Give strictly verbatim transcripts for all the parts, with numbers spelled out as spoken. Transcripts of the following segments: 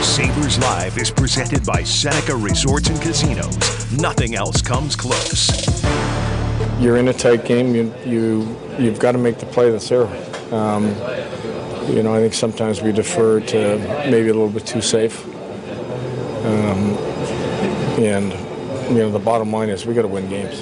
Sabres Live is presented by Seneca Resorts and Casinos. Nothing else comes close. You're in a tight game. You, you, you've got to make the play that's there. Um, you know, I think sometimes we defer to maybe a little bit too safe. Um, and, you know, the bottom line is we got to win games.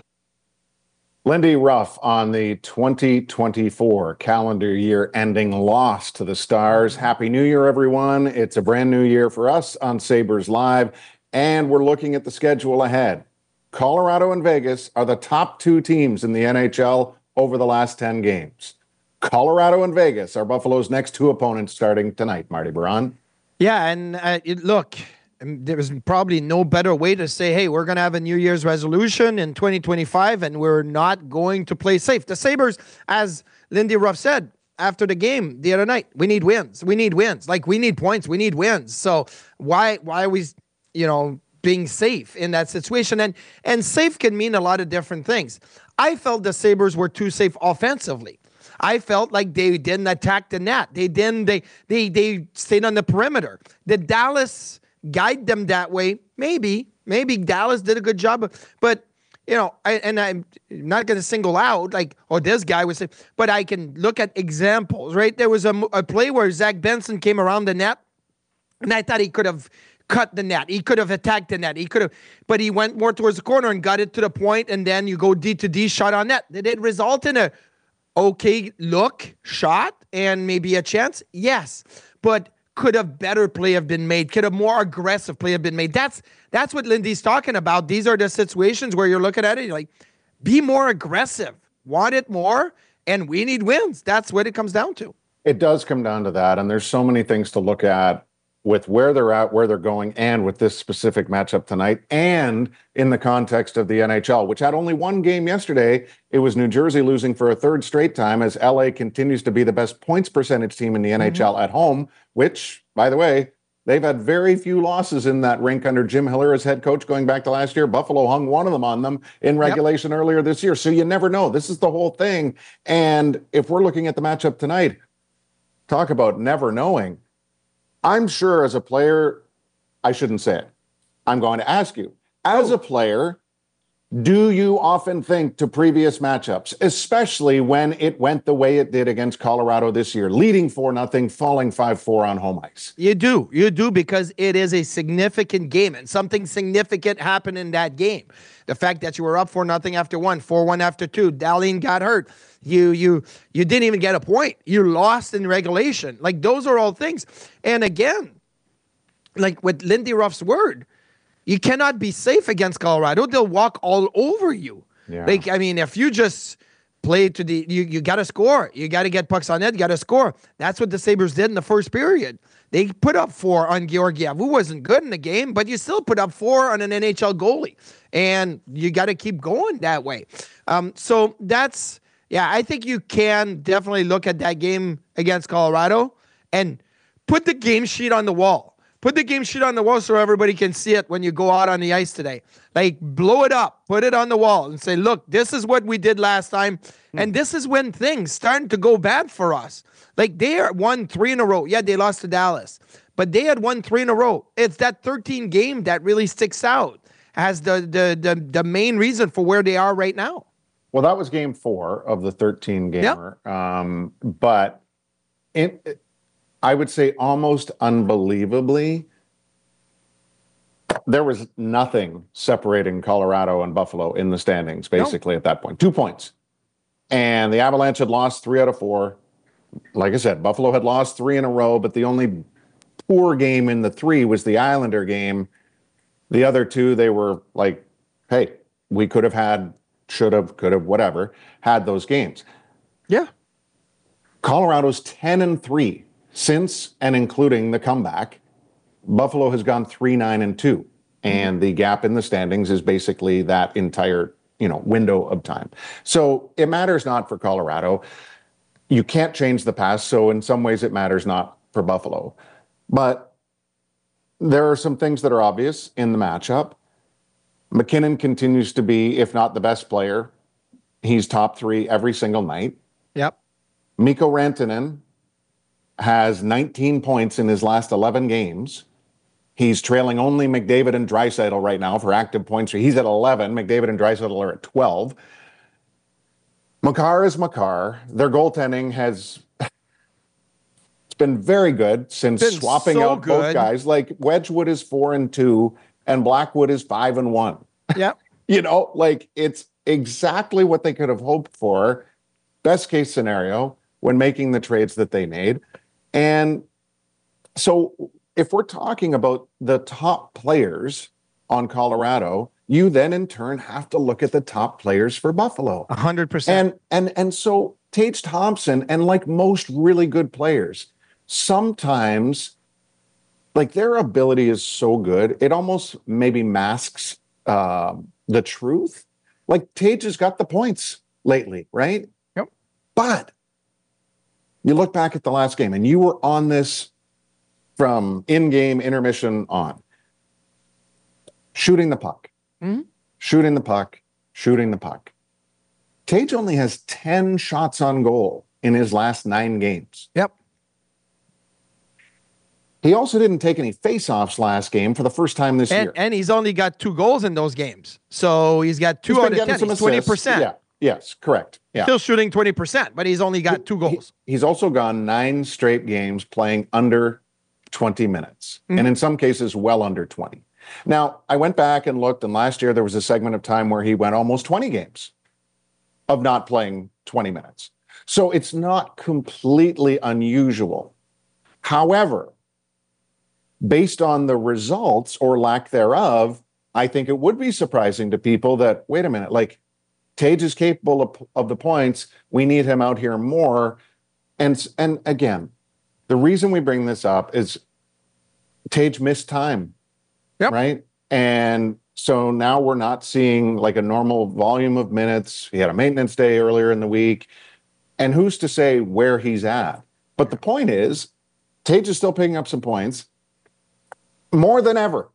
Lindy Ruff on the twenty twenty-four calendar year ending loss to the Stars. Happy New Year, everyone. It's a brand new year for us on Sabres Live, and we're looking at the schedule ahead. Colorado and Vegas are the top two teams in the N H L over the last ten games. Colorado and Vegas are Buffalo's next two opponents starting tonight, Marty Baron. Yeah, and uh, it, look, there was probably no better way to say, hey, we're going to have a New Year's resolution in twenty twenty-five, and we're not going to play safe. The Sabres, as Lindy Ruff said after the game the other night, we need wins. We need wins. Like, we need points. We need wins. So why why are we, you know, being safe in that situation? And, and safe can mean a lot of different things. I felt the Sabres were too safe offensively. I felt like they didn't attack the net. They didn't. They they they stayed on the perimeter. The Dallas guide them that way. Maybe, maybe Dallas did a good job, but you know, I, and I'm not going to single out like, oh, this guy was, but I can look at examples, right? There was a, a play where Zach Benson came around the net, and I thought he could have cut the net. He could have attacked the net. He could have, but he went more towards the corner and got it to the point, and then you go D to D shot on net. Did it result in a okay look shot and maybe a chance? Yes, but could have better play have been made? Could a more aggressive play have been made? That's that's what Lindy's talking about. These are the situations where you're looking at it, you're like, be more aggressive, want it more, and we need wins. That's what it comes down to. It does come down to that, and there's so many things to look at with where they're at, where they're going, and with this specific matchup tonight, and in the context of the N H L, which had only one game yesterday. It was New Jersey losing for a third straight time as L A continues to be the best points percentage team in the mm-hmm. N H L at home, which, by the way, they've had very few losses in that rink under Jim Hiller as head coach going back to last year. Buffalo hung one of them on them in regulation yep. earlier this year. So you never know. This is the whole thing. And if we're looking at the matchup tonight, talk about never knowing. I'm sure as a player, I shouldn't say it. I'm going to ask you, as a player, do you often think to previous matchups, especially when it went the way it did against Colorado this year, leading four nothing, falling five four on home ice? You do. You do, because it is a significant game, and something significant happened in that game. The fact that you were up four nothing after one, four one after two, Dahlin got hurt. You you you didn't even get a point. You lost in regulation. Like, those are all things. And again, like with Lindy Ruff's word, you cannot be safe against Colorado. They'll walk all over you. Yeah. Like, I mean, if you just play to the, you, you got to score. You got to get pucks on net. You got to score. That's what the Sabres did in the first period. They put up four on Georgiev, who wasn't good in the game, but you still put up four on an N H L goalie. And you got to keep going that way. Um, so that's, yeah, I think you can definitely look at that game against Colorado and put the game sheet on the wall. Put the game sheet on the wall so everybody can see it when you go out on the ice today. Like, blow it up, put it on the wall and say, look, this is what we did last time. And this is when things starting to go bad for us. Like, they are won three in a row. Yeah, they lost to Dallas, but they had won three in a row. It's that thirteen game that really sticks out as the, the, the, the main reason for where they are right now. Well, that was game four of the thirteen gamer. Yep. Um, but it, it I would say almost unbelievably, there was nothing separating Colorado and Buffalo in the standings, basically, no. at that point. Two points. And the Avalanche had lost three out of four. Like I said, Buffalo had lost three in a row, but the only poor game in the three was the Islander game. The other two, they were like, hey, we could have had, should have, could have, whatever, had those games. Yeah. Colorado's ten and three. Since and including the comeback, Buffalo has gone three, nine, and two. And mm-hmm. the gap in the standings is basically that entire, you know, window of time. So it matters not for Colorado. You can't change the past. So in some ways it matters not for Buffalo. But there are some things that are obvious in the matchup. McKinnon continues to be, if not the best player, he's top three every single night. Yep. Mikko Rantanen has nineteen points in his last eleven games. He's trailing only McDavid and Draisaitl right now for active points. He's at eleven. McDavid and Draisaitl are at twelve. Makar is Makar. Their goaltending has it's been very good since Been swapping so out both good. guys. Like Wedgwood is four and two, and Blackwood is five and one. Yeah. You know, like it's exactly what they could have hoped for, best case scenario, when making the trades that they made. And so if we're talking about the top players on Colorado, you then in turn have to look at the top players for Buffalo. A hundred percent. And and and so Tage Thompson, and like most really good players, sometimes like their ability is so good, it almost maybe masks uh, the truth. Like Tage has got the points lately, right? Yep. But you look back at the last game, and you were on this from in-game intermission on. Shooting the puck, Mm-hmm. shooting the puck, shooting the puck. Tage only has ten shots on goal in his last nine games. Yep. He also didn't take any face-offs last game for the first time this And, year. and he's only got two goals in those games. So he's got two He's been out of getting ten. some He's twenty assists. percent. Yeah. Yes, correct. Yeah. Still shooting twenty percent, but he's only got two goals. He- he's also gone nine straight games playing under twenty minutes, mm-hmm. and in some cases, well under twenty. Now, I went back and looked, and last year there was a segment of time where he went almost twenty games of not playing twenty minutes. So it's not completely unusual. However, based on the results or lack thereof, I think it would be surprising to people that, wait a minute, like Tage is capable of, of the points. We need him out here more. And, and again, the reason we bring this up is Tage missed time, Yep. right? And so now we're not seeing like a normal volume of minutes. He had a maintenance day earlier in the week. And who's to say where he's at? But the point is, Tage is still picking up some points more than ever.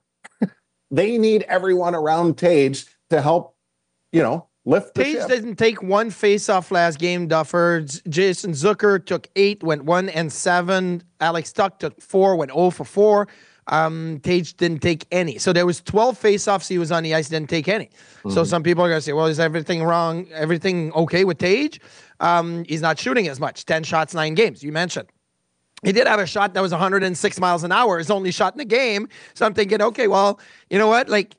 They need everyone around Tage to help, you know, lift the Tage ship. didn't take one face-off last game, Duffer. Jason Zucker took eight, went one and seven. Alex Tuck took four, went oh for four. Um, Tage didn't take any. So there was twelve face-offs. He was on the ice, didn't take any. Mm-hmm. So some people are going to say, well, is everything wrong? Everything okay with Tage? Um, he's not shooting as much. ten shots, nine games, you mentioned. He did have a shot that was one hundred six miles an hour, his only shot in the game. So I'm thinking, okay, well, you know what? Like,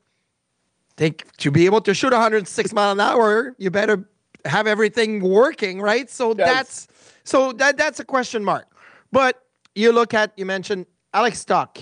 Take, to be able to shoot one hundred six mile an hour, you better have everything working, right? So Yes. that's so that that's a question mark. But you look at, you mentioned Alex Tuck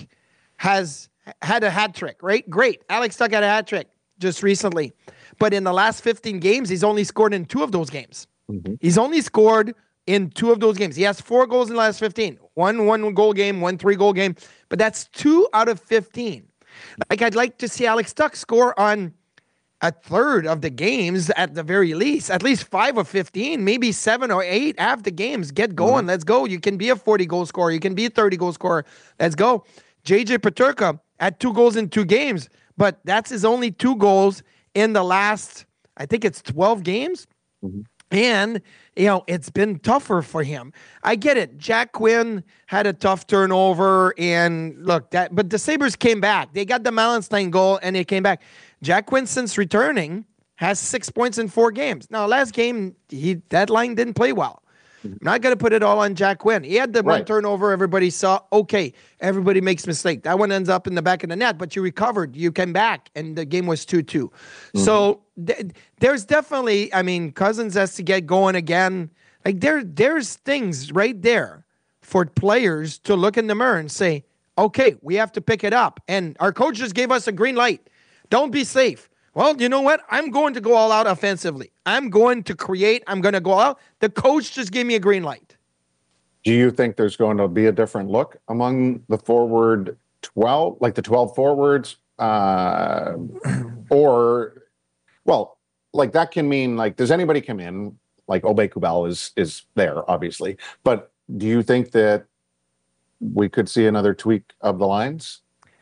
has had a hat trick, right? Great. Alex Tuck had a hat trick just recently. But in the last fifteen games, he's only scored in two of those games. Mm-hmm. He's only scored in two of those games. He has four goals in the last fifteen. One one goal game, one three goal game. But that's two out of fifteen. Like, I'd like to see Alex Tuck score on a third of the games at the very least, at least five of fifteen, maybe seven or eight half the games. Get going. Mm-hmm. Let's go. You can be a forty-goal scorer. You can be a thirty-goal scorer. Let's go. J J Peterka had two goals in two games, but that's his only two goals in the last, I think it's twelve games. Mm-hmm. And, you know, it's been tougher for him. I get it. Jack Quinn had a tough turnover. And look, that, but the Sabres came back. They got the Malenstein goal and they came back. Jack Quinn, since returning, has six points in four games. Now, last game, he that line didn't play well. I'm not going to put it all on Jack Quinn. He had the Right. one turnover. Everybody saw, okay, everybody makes mistake. That one ends up in the back of the net, but you recovered. You came back, and the game was two two. Mm-hmm. So th- there's definitely, I mean, Cousins has to get going again. Like, there, there's things right there for players to look in the mirror and say, okay, we have to pick it up. And our coach just gave us a green light. Don't be safe. Well, you know what? I'm going to go all out offensively. I'm going to create. I'm going to go out. The coach just gave me a green light. Do you think there's going to be a different look among the forward twelve, like the twelve forwards? Uh, or, well, like that can mean, like, does anybody come in? Like Obey Kubel is is there, obviously. But do you think that we could see another tweak of the lines?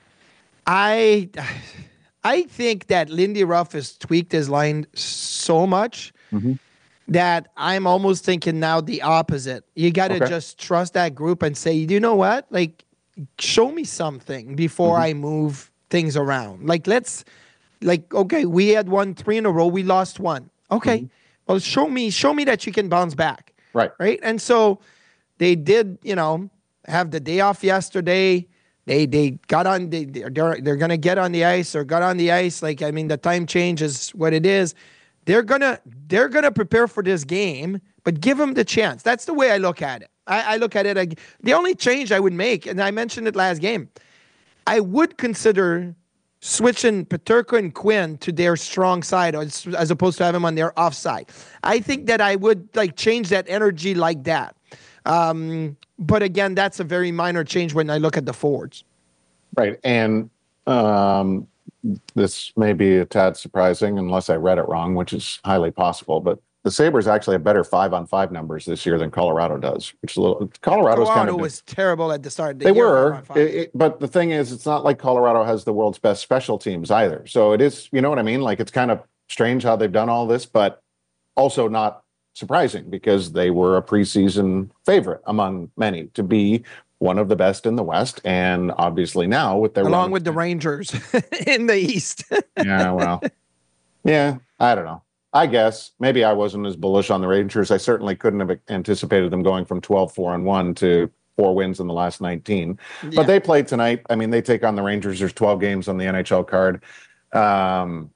I... I think that Lindy Ruff has tweaked his line so much mm-hmm. that I'm almost thinking now the opposite. You got to Okay. just trust that group and say, you know what? Like, show me something before Mm-hmm. I move things around. Like, let's, like, okay, we had won three in a row. We lost one. Okay. Mm-hmm. Well, show me, show me that you can bounce back. Right. Right. And so they did, you know, have the day off yesterday. They they got on, they, they're, they're going to get on the ice or got on the ice. Like, I mean, the time change is what it is. They're gonna they're gonna prepare for this game, but give them the chance. That's the way I look at it. I, I look at it. I, the only change I would make, and I mentioned it last game, I would consider switching Peterka and Quinn to their strong side as, as opposed to having them on their off side. I think that I would like change that energy like that. Um, but again, that's a very minor change when I look at the forwards. Right. And um, this may be a tad surprising unless I read it wrong, which is highly possible. But the Sabres actually have better five on five numbers this year than Colorado does, which is a little. Colorado's Colorado kind of was terrible at the start of the they year. were, five on five. it, it, but the thing is, it's not like Colorado has the world's best special teams either. So it is, you know what I mean? Like it's kind of strange how they've done all this, but also not surprising because they were a preseason favorite among many to be one of the best in the West, and obviously now with their Along run- with the Rangers in the East. yeah, well, yeah, I don't know. I guess maybe I wasn't as bullish on the Rangers. I certainly couldn't have anticipated them going from twelve four and one to four wins in the last nineteen. Yeah. But they played tonight. I mean, they take on the Rangers. There's twelve games on the N H L card. Um,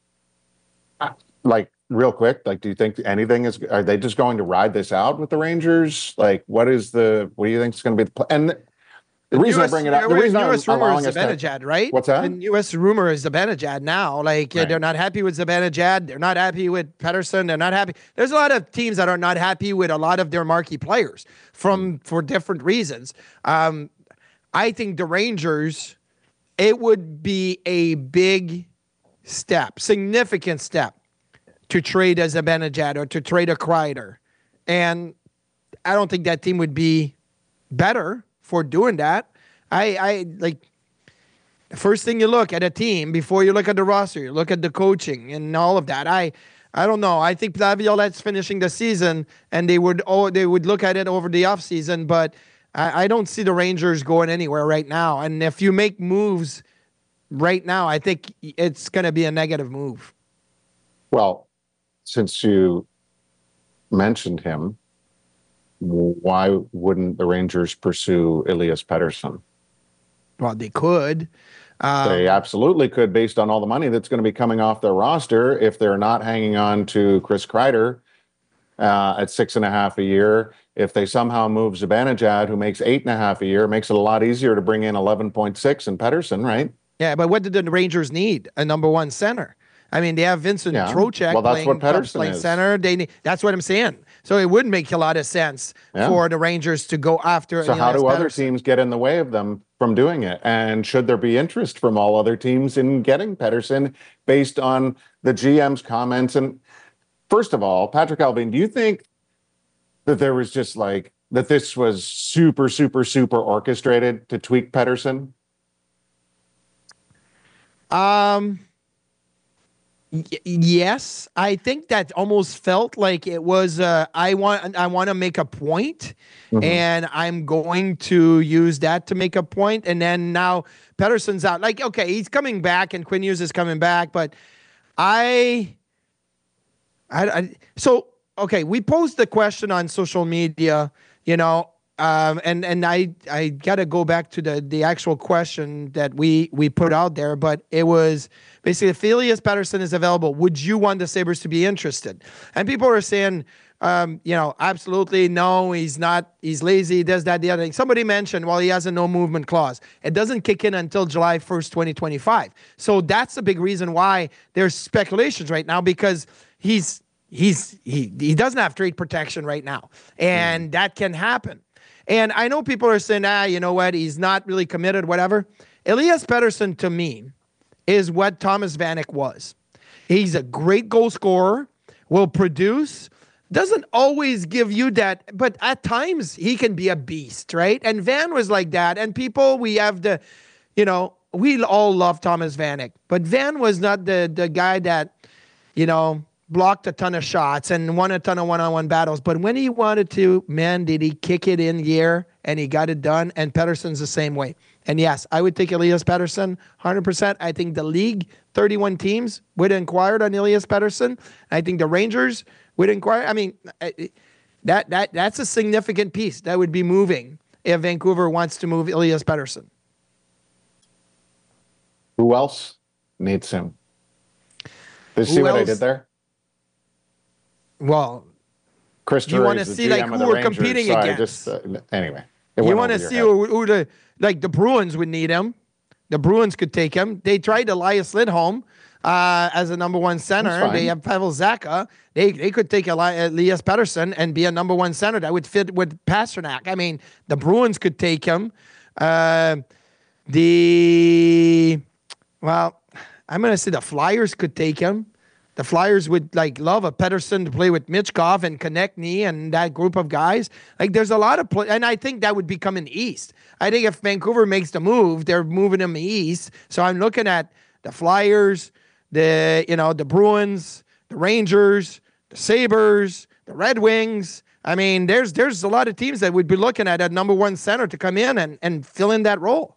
I- like real quick, like, do you think anything is? Are they just going to ride this out with the Rangers? Like, what is the? What do you think is going to be the? Pl- and the reason I bring it up, the reason I'm newest rumor allowing is us to, Zibanejad, right? What's that? The newest rumor is Zibanejad now. Like, yeah, Right. they're not happy with Zibanejad. They're not happy with Pettersson. They're not happy. There's a lot of teams that are not happy with a lot of their marquee players from for different reasons. Um, I think the Rangers, it would be a big step, significant step to trade a Zibanejad or to trade a Kreider. And I don't think that team would be better for doing that. I, I like the first thing you look at a team before you look at the roster, you look at the coaching and all of that. I, I don't know. I think Laviolette's finishing the season, and they would oh they would look at it over the offseason, but I, I don't see the Rangers going anywhere right now. And if you make moves right now, I think it's going to be a negative move. Well, since you mentioned him, why wouldn't the Rangers pursue Elias Pettersson? Well, they could. Um, They absolutely could, based on all the money that's going to be coming off their roster if they're not hanging on to Chris Kreider uh, at six and a half a year. If they somehow move Zibanejad, who makes eight and a half a year, makes it a lot easier to bring in eleven point six in Pettersson, right? Yeah, but what did the Rangers need? A number one center. I mean, they have Vincent Yeah. Trocheck Well, that's playing, what Pettersson playing is. center. They need, that's what I'm saying. So it would make a lot of sense Yeah. for the Rangers to go after. So how Elias do other Pettersson. teams get in the way of them from doing it? And should there be interest from all other teams in getting Pettersson based on the G M's comments? And first of all, Patrick Alvin, do you think that there was just like that this was super, super, super orchestrated to tweak Pettersson? Um. y- yes, I think that almost felt like it was. Uh, I want. I want to make a point, Mhm. and I'm going to use that to make a point. And then now Pettersson's out. Like, okay, he's coming back, and Quinn Hughes is coming back, but I. I, I so okay. We posed the question on social media, you know, um, and and I I gotta go back to the the actual question that we we put out there, but it was basically if Elias Pettersson is available, would you want the Sabres to be interested? And people were saying, um, you know, absolutely no, he's not. He's lazy. He does that, the other thing. Somebody mentioned, well, he has a no movement clause. It doesn't kick in until July first, twenty twenty-five. So that's a big reason why there's speculations right now because he's he's he he doesn't have trade protection right now, and mm. that can happen. And I know people are saying, ah, you know what, he's not really committed, whatever. Elias Pettersson to me is what Thomas Vanek was. He's a great goal scorer, will produce, doesn't always give you that, but at times he can be a beast, right? And Van was like that. And people, we have the, you know, we all love Thomas Vanek, but Van was not the the guy that, you know, blocked a ton of shots and won a ton of one-on-one battles. But when he wanted to, man, did he kick it in the air and he got it done. And Pettersson's the same way. And yes, I would take Elias Pettersson one hundred percent. I think the league, thirty-one teams, would inquire on Elias Pettersson. I think the Rangers would inquire. I mean, that that that's a significant piece that would be moving if Vancouver wants to move Elias Pettersson. Who else needs him? Did you see Who what I else? did there? Well, Chris you want to Drury's the see like G M of who the we're Rangers, competing so I against. just, uh, anyway, it You went want to over your see head. who, who the like the Bruins would need him. The Bruins could take him. They tried Elias Lindholm uh, as a number one center. fine. They have Pavel Zacha. They they could take Eli- Elias Pettersson and be a number one center that would fit with Pasternak. I mean, the Bruins could take him. Uh, the well, I'm gonna say the Flyers could take him. The Flyers would like love a Pettersson to play with Michkov and Konechny and that group of guys. Like there's a lot of play, and I think that would be coming east. I think if Vancouver makes the move, they're moving him east. So I'm looking at the Flyers, the you know the Bruins, the Rangers, the Sabres, the Red Wings. I mean, there's there's a lot of teams that would be looking at a number one center to come in and, and fill in that role.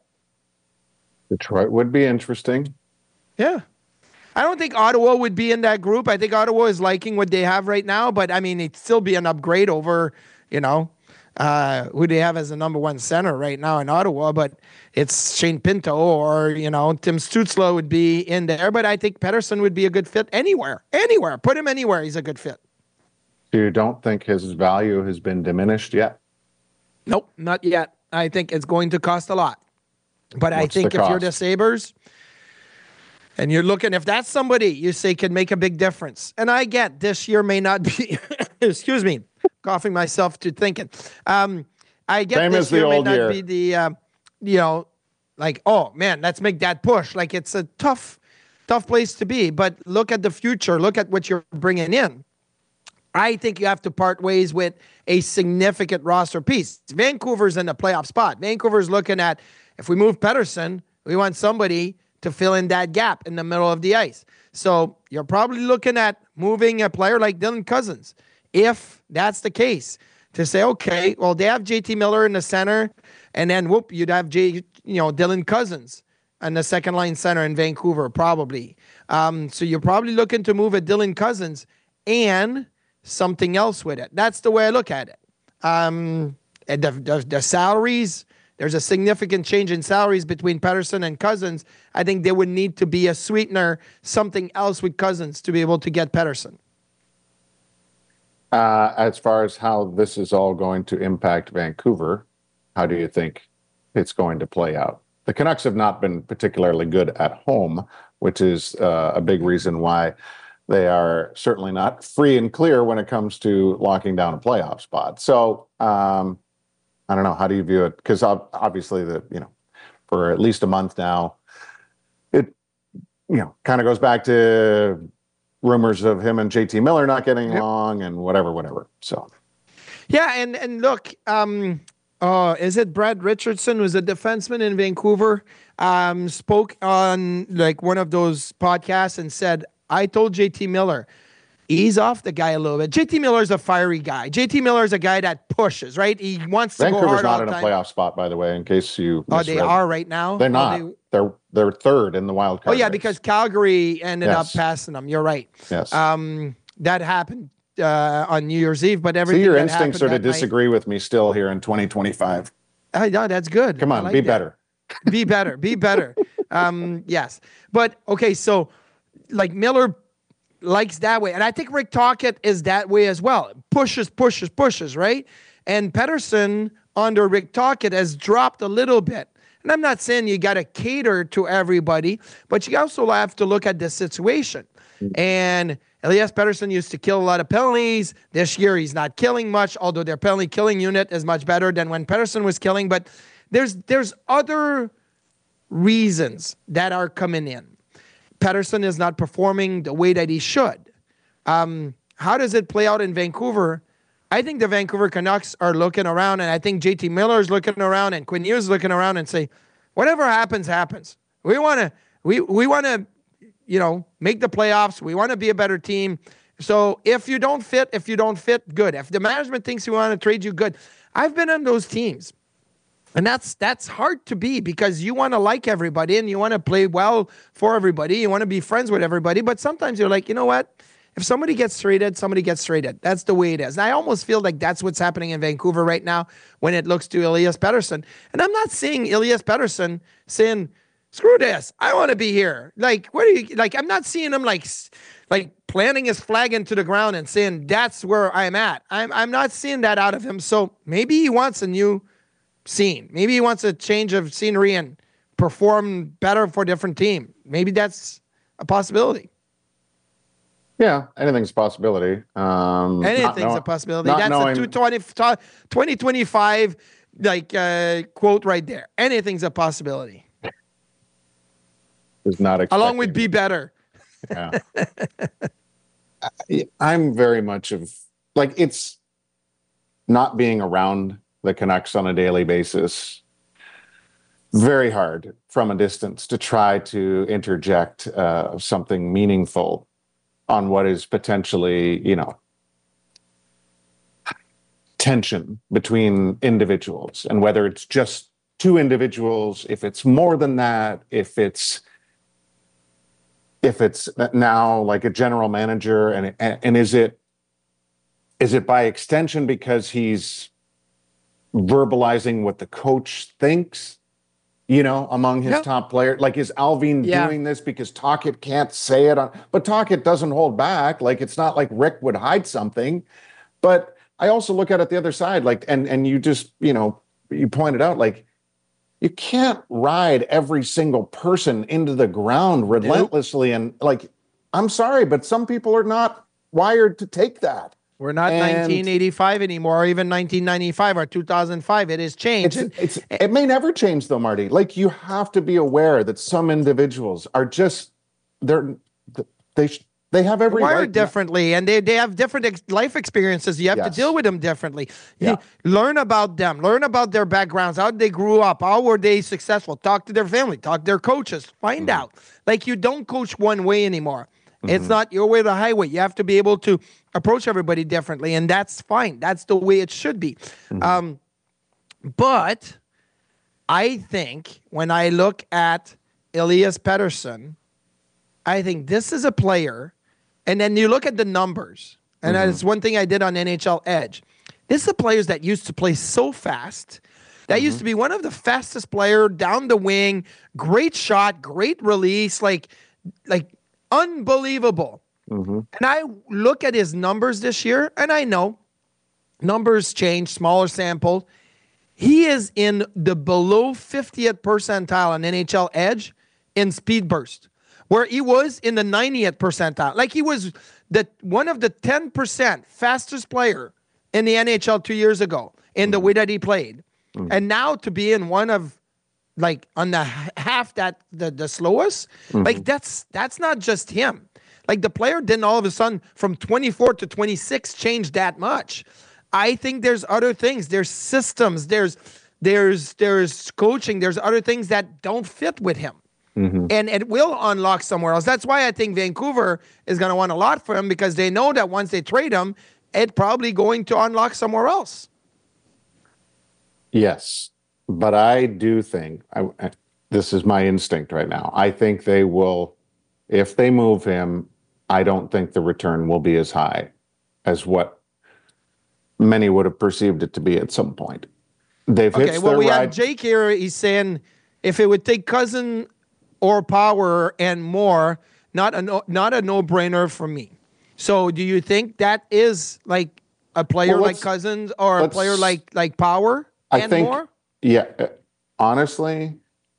Detroit would be interesting. Yeah. I don't think Ottawa would be in that group. I think Ottawa is liking what they have right now, but I mean, it'd still be an upgrade over, you know, uh, who they have as a number one center right now in Ottawa. But it's Shane Pinto or, you know, Tim Stützle would be in there. But I think Pettersson would be a good fit anywhere, anywhere. Put him anywhere. He's a good fit. You don't think his value has been diminished yet? Nope, not yet. I think it's going to cost a lot. But I What's think the if you're the cost? Sabres, and you're looking, if that's somebody you say can make a big difference. And I get this year may not be, excuse me, coughing myself to thinking. Um, I get Same this as the year may old not year. be the, uh, you know, like, oh man, let's make that push. Like it's a tough, tough place to be. But look at the future. Look at what you're bringing in. I think you have to part ways with a significant roster piece. Vancouver's in a playoff spot. Vancouver's looking at, if we move Pettersson, we want somebody to fill in that gap in the middle of the ice. So you're probably looking at moving a player like Dylan Cousins. If that's the case, to say, okay, well, they have J T Miller in the center, and then whoop, you'd have J, you know, Dylan Cousins and the second line center in Vancouver, probably. Um, so you're probably looking to move a Dylan Cousins and something else with it. That's the way I look at it. Um, and the, the, the salaries, there's a significant change in salaries between Pettersson and Cousins. I think there would need to be a sweetener, something else with Cousins to be able to get Pettersson. Uh, as far as how this is all going to impact Vancouver, how do you think it's going to play out? The Canucks have not been particularly good at home, which is uh, a big reason why they are certainly not free and clear when it comes to locking down a playoff spot. So um, I don't know. How do you view it? Because obviously, the you know, for at least a month now, it you know kind of goes back to rumors of him and J T Miller not getting Yep. along and whatever, whatever. So Yeah, and and look, um, uh, is it Brad Richardson, who's a defenseman in Vancouver, um, spoke on like one of those podcasts and said, I told J T Miller, ease off the guy a little bit. J T Miller's a fiery guy. J T Miller's a guy that pushes, right? He wants to go Vancouver's hard all not the in a time. playoff spot, by the way, in case you Oh, they misread. are right now? They're Oh, not. they- They're they're third in the wild Oh, card. yeah, race. because Calgary ended up Yes. passing them. You're right. yes. Um, that happened uh, on New Year's Eve, but See, everything your that instincts are happened to that night- disagree with me still here in twenty twenty-five. I know, that's good. Come I on, like be that. better. Be better. Be better. um, yes. But, okay, so, like, Miller likes that way. And I think Rick Tocchet is that way as well. Pushes, pushes, pushes, right? And Pettersson, under Rick Tocchet, has dropped a little bit. And I'm not saying you got to cater to everybody, but you also have to look at the situation. And Elias Pettersson used to kill a lot of penalties. This year, he's not killing much, although their penalty killing unit is much better than when Pettersson was killing. But there's there's other reasons that are coming in. Pettersson is not performing the way that he should. Um, how does it play out in Vancouver? I think the Vancouver Canucks are looking around, and I think J T Miller is looking around, and Quinn Hughes is looking around and say, whatever happens, happens. We want to, we we want to, you know, make the playoffs. We want to be a better team, So if you don't fit, if you don't fit, good. If the management thinks you want to trade you, good. I've been on those teams. And that's that's hard to be because you want to like everybody and you want to play well for everybody. You want to be friends with everybody. But sometimes you're like, you know what? If somebody gets traded, somebody gets traded. That's the way it is. And I almost feel like that's what's happening in Vancouver right now when it looks to Elias Pettersson. And I'm not seeing Elias Pettersson saying, screw this, I want to be here. Like, what are you, like, I'm not seeing him like, like planting his flag into the ground and saying, that's where I'm at. I'm, I'm not seeing that out of him. So maybe he wants a new scene. Maybe he wants a change of scenery and perform better for a different team. Maybe that's a possibility. Yeah, anything's a possibility. Um, Anything's know- a possibility. not That's knowing- a twenty twenty-five like uh, quote right there. Anything's a possibility. is not Along with expecting- be better. Yeah. I, I'm very much of like it's not being around the Canucks on a daily basis. Very hard from a distance to try to interject uh, something meaningful on what is potentially, you know, tension between individuals, and whether it's just two individuals, if it's more than that, if it's if it's now like a general manager, and and is it is it by extension because he's verbalizing what the coach thinks, you know, among his Yep. top players? Like, is Alvin Yeah. doing this because Tocchet can't say it on, but Tocchet doesn't hold back. Like, it's not like Rick would hide something. But I also look at it the other side, like, and and you just, you know, you pointed out, like, you can't ride every single person into the ground relentlessly. And like, I'm sorry, but some people are not wired to take that. We're not And- nineteen eighty-five anymore, or even nineteen ninety-five or two thousand five. It has changed. It's, it's, it may never change though, Marty. Like, you have to be aware that some individuals are just, they're, they, they have every wired right. differently, and they, they have different ex- life experiences. You have Yes. to deal with them differently. Yeah. Learn about them. Learn about their backgrounds, how they grew up, how were they successful. Talk to their family. Talk to their coaches. Find Mm-hmm. out. Like, you don't coach one way anymore. It's not your way or the highway. You have to be able to approach everybody differently, and that's fine. That's the way it should be. Mm-hmm. Um, but I think when I look at Elias Pettersson, I think this is a player, and then you look at the numbers, and Mm-hmm. that's one thing I did on N H L Edge. This is a players that used to play so fast. That used to be one of the fastest player down the wing, great shot, great release, like, like unbelievable. Mm-hmm. And I look at his numbers this year, and I know numbers change, smaller sample. He is in the below fiftieth percentile on N H L Edge in speed burst, where he was in the ninetieth percentile. Like, he was the one of the ten percent fastest player in the N H L two years ago in the way that he played. Mm-hmm. And now to be in one of, like, on the h- half that the, the slowest, like, that's that's not just him. Like, the player didn't all of a sudden from twenty-four to twenty-six change that much. I think there's other things. There's systems. There's there's there's coaching. There's other things that don't fit with him. And it will unlock somewhere else. That's why I think Vancouver is going to want a lot for him, because they know that once they trade him, it's probably going to unlock somewhere else. Yes, but I do think I, I- this is my instinct right now. I think they will, if they move him, I don't think the return will be as high as what many would have perceived it to be at some point. They've Okay, hitched well, their we ride. have Jake here. He's saying if it would take Cousin or Power and more, not a no, not a no-brainer for me. So, do you think that is like a player Well, like let's- Cousins or a let's- player like like Power I and think, more? yeah, uh, honestly,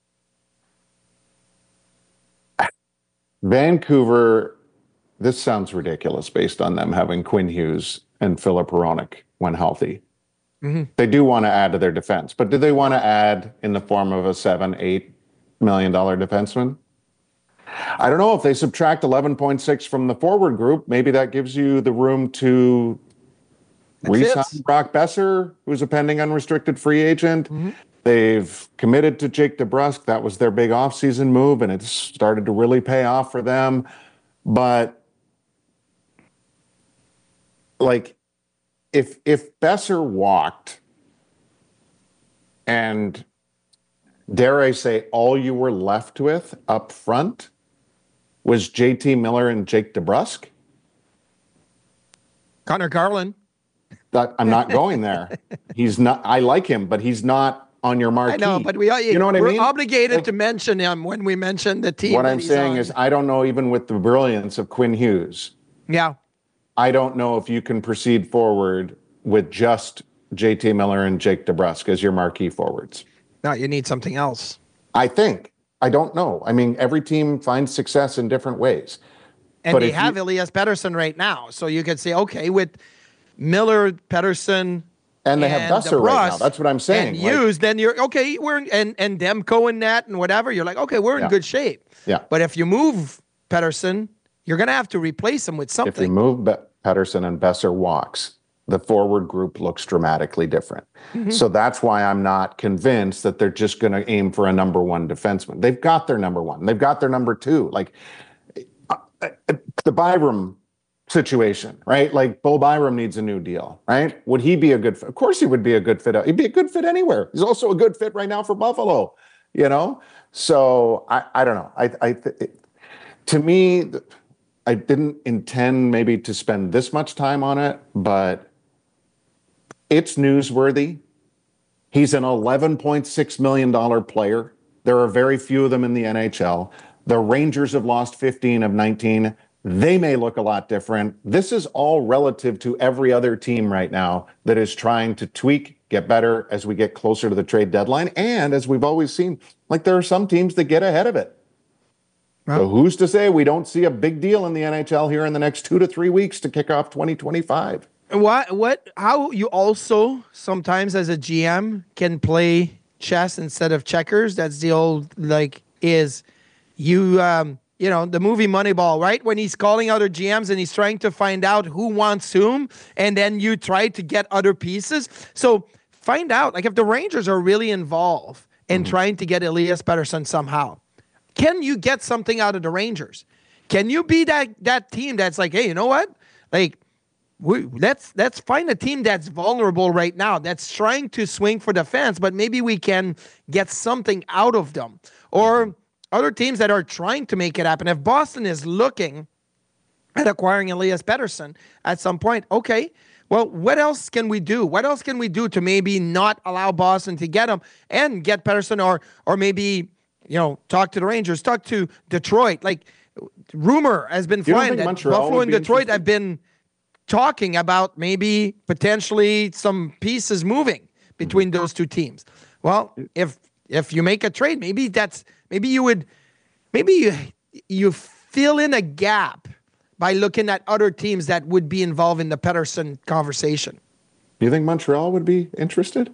Vancouver, this sounds ridiculous based on them having Quinn Hughes and Philip Hronik when healthy. They do want to add to their defense, but do they want to add in the form of a seven, eight million dollar defenseman? I don't know. If they subtract eleven point six from the forward group, maybe that gives you the room to re-sign fits. Brock Besser, who's a pending unrestricted free agent. They've committed to Jake DeBrusk. That was their big offseason move, and it's started to really pay off for them. But like if if Besser walked and dare I say all you were left with up front was J T Miller and Jake DeBrusk, Connor Garland. that I'm not going there. He's not. I like him, but he's not on your marquee. I know, but we you know what I we're mean? obligated Like, to mention him when we mention the team. what that I'm he's saying on. is, I don't know, even with the brilliance of Quinn Hughes, yeah, I don't know if you can proceed forward with just J T Miller and Jake DeBrusk as your marquee forwards. no, you need something else. I think. I don't know. I mean, every team finds success in different ways. And But they if have you- Elias Pettersson right now, so you could say, okay, with Miller, Pettersson, And they have Besser right now. DeBrusk That's what I'm saying. And Like- Hughes, then you're okay. We're in, and and Demko and that and whatever. You're like, okay, we're in Yeah. good shape. Yeah. But if you move Pettersson, you're gonna have to replace him with If you something. move Be- Pettersson and Besser walks, the forward group looks dramatically different. Mm-hmm. So that's why I'm not convinced that they're just going to aim for a number one defenseman. They've got their number one. They've got their number two. Like uh, uh, the Byram situation, right? Like Bo Byram needs a new deal, right? Would he be a good fit? Of course he would be a good fit. He'd be a good fit anywhere. He's also a good fit right now for Buffalo, you know? So I, I don't know. I, I th- to me, I didn't intend maybe to spend this much time on it, but it's newsworthy. He's an eleven point six million dollars player. There are very few of them in the N H L. The Rangers have lost fifteen of nineteen. They may look a lot different. This is all relative to every other team right now that is trying to tweak, get better as we get closer to the trade deadline. And as we've always seen, like there are some teams that get ahead of it. So who's to say we don't see a big deal in the N H L here in the next two to three weeks to kick off twenty twenty-five? What what how you also sometimes as a G M can play chess instead of checkers. That's the old like is you um you know the movie Moneyball, right? When he's calling other G Ms and he's trying to find out who wants whom, and then you try to get other pieces. So find out like if the Rangers are really involved in mm-hmm. trying to get Elias Pettersson somehow. Can you get something out of the Rangers? Can you be that that team that's like, hey, you know what? Like, we, let's let's find a team that's vulnerable right now, that's trying to swing for the fence, but maybe we can get something out of them. Or other teams that are trying to make it happen. If Boston is looking at acquiring Elias Pettersson at some point, okay, well, what else can we do? What else can we do to maybe not allow Boston to get him and get Pettersson, or or maybe, you know, talk to the Rangers, talk to Detroit. Like, rumor has been flying that Montreal Buffalo and be Detroit have been talking about maybe potentially some pieces moving between mm-hmm. those two teams. Well, if if you make a trade, maybe that's maybe you would maybe you you fill in a gap by looking at other teams that would be involved in the Pettersson conversation. Do you think Montreal would be interested?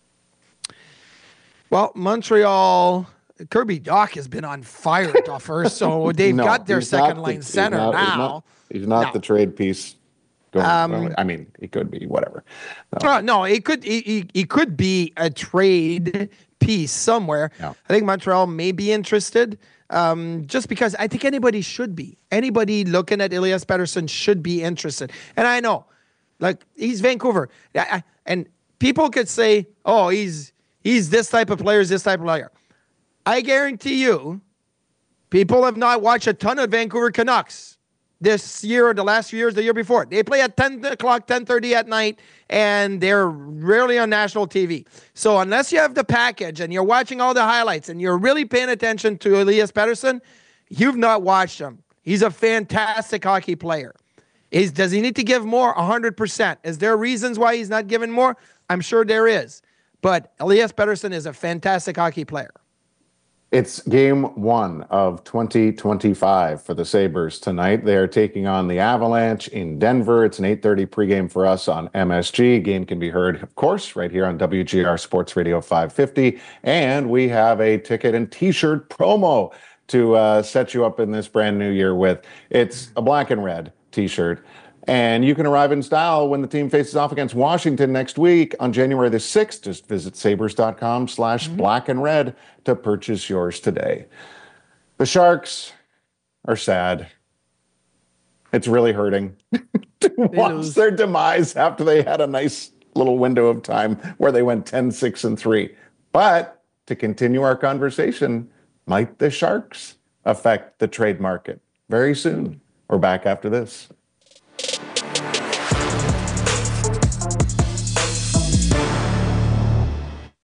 Well, Montreal, Kirby Dach has been on fire, Duffer, so they've no, got their second the, line center he's not, now. He's not, he's not no. the trade piece. Going, Um, well, I mean, he could be, whatever. No, uh, no it could he, he, he could be a trade piece somewhere. No. I think Montreal may be interested, um, just because I think anybody should be. Anybody looking at Elias Pettersson should be interested. And I know, like, he's Vancouver. I, I, and people could say, oh, he's he's this type of player, is this type of player. I guarantee you, people have not watched a ton of Vancouver Canucks this year or the last few years, the year before. They play at ten o'clock, ten thirty at night, and they're rarely on national T V. So unless you have the package and you're watching all the highlights and you're really paying attention to Elias Pettersson, you've not watched him. He's a fantastic hockey player. Is Does he need to give more? one hundred percent. Is there reasons why he's not giving more? I'm sure there is. But Elias Pettersson is a fantastic hockey player. It's game one of twenty twenty-five for the Sabres tonight. They are taking on the Avalanche in Denver. It's an eight thirty pregame for us on M S G. Game can be heard, of course, right here on W G R Sports Radio five fifty. And we have a ticket and T-shirt promo to uh, set you up in this brand new year with. It's a black and red T-shirt. And you can arrive in style when the team faces off against Washington next week on January the sixth. Just visit sabres.com slash black and red to purchase yours today. The Sharks are sad. It's really hurting. to watch lose. their demise after they had a nice little window of time where they went ten, six, and three. But to continue our conversation, might the Sharks affect the trade market very soon? We're back after this.